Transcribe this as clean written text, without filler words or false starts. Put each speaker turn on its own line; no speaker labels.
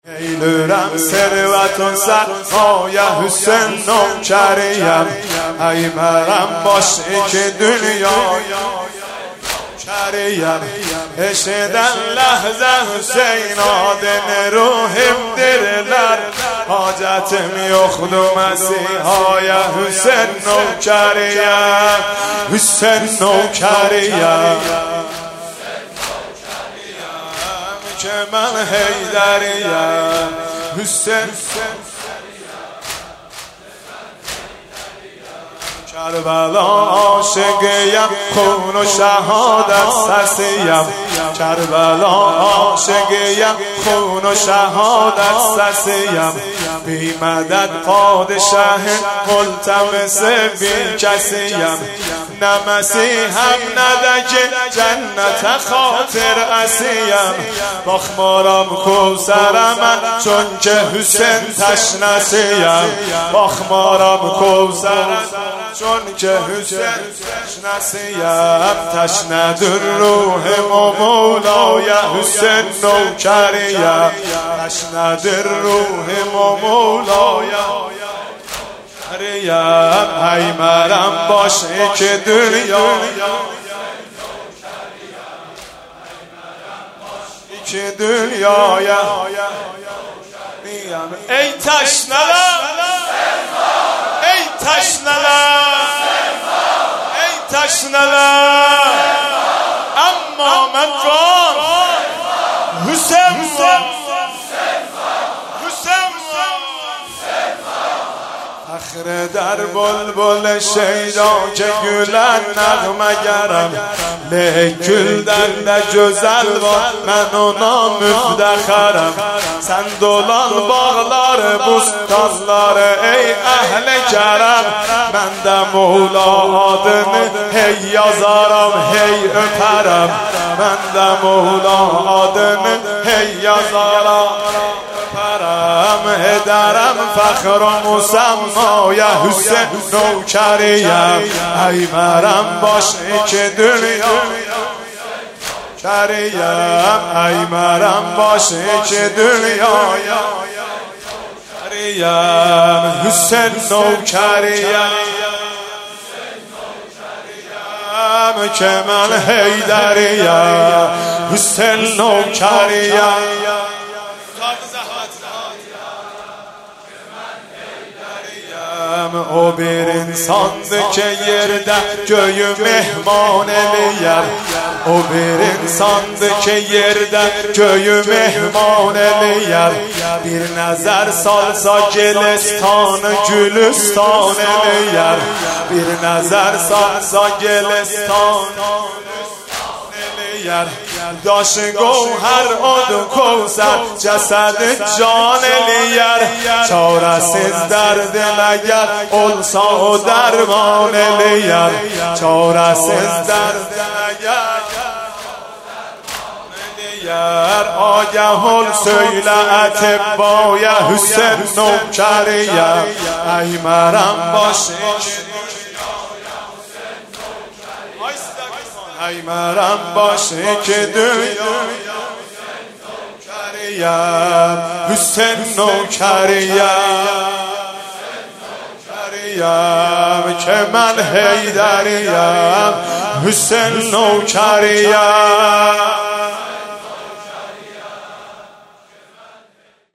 ایلورم ثروت سرمایه حسین نوکریم ای مرم باشه که دنیا کریم اشدن لحظه حسین آدن روحم درلر حاجتم یخدو مسیحای حسین نوکریم حسین نوکریم که من حیدریم حسین کربلا عاشقیم خون و شهادت سسیم کربلا عاشقیم خون و شهادت سسیم بی مدد پادشه ملتمس بی کسیم نه مسیحم نده که جنت خاطر اسیم باخمارم کوثرم چون که حسین تشنسیم باخمارم کوثرم چون که حسین تشنسیم تشند روح مولای حسین نوکریم تشند روح مولای ای مرم باشه که دنیا که دنیا ای تشنلم ای تشنلم ای تشنلم اما من کن حسین فخر در بلبل شیدا که گلن نغمه گرم لیکل در جزل و من اونا مفتخرم سندولان باغلار بستانلار ای اهل کرم من ده مولا آدم هی یازارم هی اپرم من ده مولا آدم هی یازارم هدرم فخر و مسمای حسین نوکریم ای مرم باشه که دنیا کریم ای مرم باشه که دنیا کریم حسین نوکریم که من حیدریم حسین نوکریم او bir insandı ki yerde göğü mehman eləyər O bir insandı ki yerde göğü mehman eləyər Bir nəzər salsa gelistanı gülüstan eləyər Bir nəzər salsa gelistanı داش گوهر آد کوثر جسد جان لیر چاره‌سیز درد نگر اولسا و درمان لیر چاره‌سیز درد نگر آگهل söyle اتبای حسین نوکریم ای مرم باشه ای مرم باشه که دنیا کریم حسین نوکریم که من حیدریم حسین نوکریم